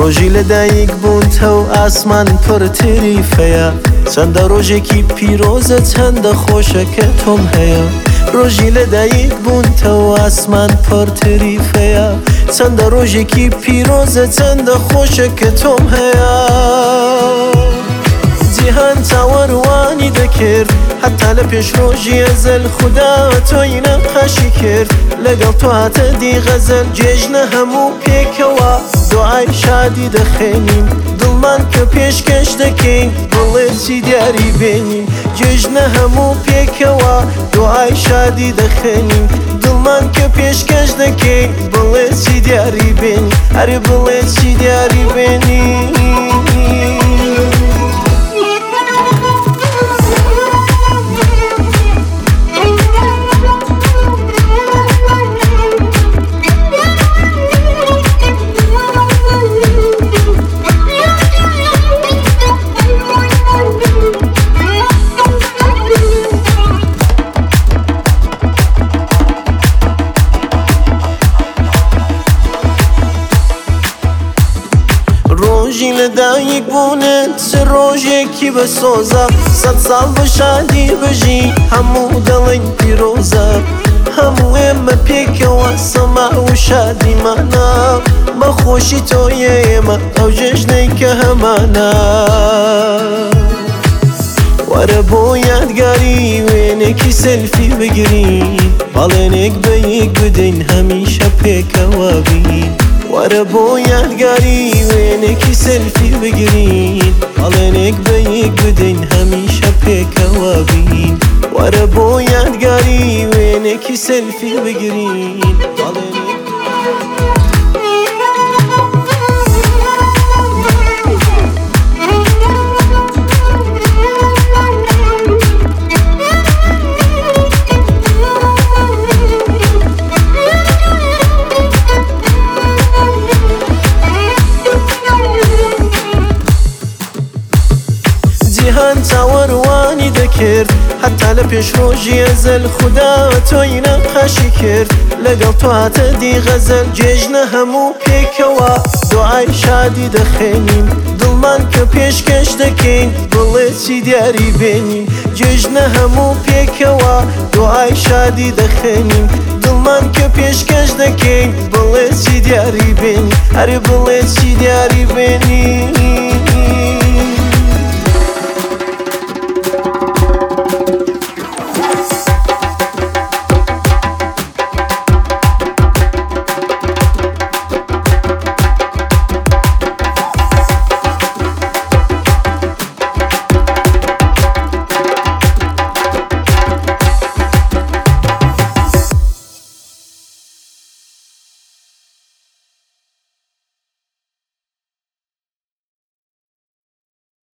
ڕۆژی لەدایک بوونتە و ئاسمان پڕ تریفەیە چەندە ڕۆژێکی پیرۆزە چەندە خۆشەکە تۆم هەیە ڕۆژی لەدایک بوونتە و ئاسمان پڕ تریفەیە چەندە ڕۆژێکی پیرۆزە چەندە خۆشەکە تۆم هەیە جیهان چاوەڕوانی دەکرد حتا لە پێش ڕۆژی ئەزەل خودا تۆی نەقەشی کرد لەگەڵ تۆ هاتە دی غەزەل جێژنە هەموو پێکەوە دوعای شادی دەخێنین دڵمان کە پێشکەش دەکەین بڵێ چی دیاری بێنین جێژنە هەموو پێکەوە دوعای شادی دەخێنین دڵمان کە پێشکەش دەکەین بڵێ چی دیاری بێنین هەرێ بڵێ چی دیاری بێنین ڕۆژی لەدایک بوونت چ ڕۆژێکی بەسۆزە سەد ساڵ بە شادی بژی هەموو دەڵێن پیرۆزە هەموو ئێمە پێکەوە سەما و شادیمانە بەخۆشی تۆیە ئێمە ئەو جێژنەی کە هەمانە وەرە بۆ یادگاری وێنێکی سەلفی بگرین باڵێنێک بە یەک بدەین هەمیشە پێکەوە بین وەرە بۆ یادگاری وێنێکی سەلفی بگرین باڵێنێک بە یەک بدەین هەمیشە پێکەوە بین وەرە بۆ یادگاری وێنێکی سەلفی بگرین باڵێنێک جیهان چاوەڕوانی دەکرد حتا لە پێش ڕۆژی ئەزەل خودا تۆی نەقەشی کرد لەگەڵ تۆ هاتە دی غەزەل جێژنە هەموو پێکەوە دوعای شادی دەخێنین دڵمان کە پێشکەش دەکەین بڵێ چی دیاری بێنین جێژنە هەموو پێکەوە دوعای شادی دەخێنین دڵمان کە پێشکەش دەکەین بڵێ چی دیاری بێنین هەرێ بڵێ چی دیاری بێنین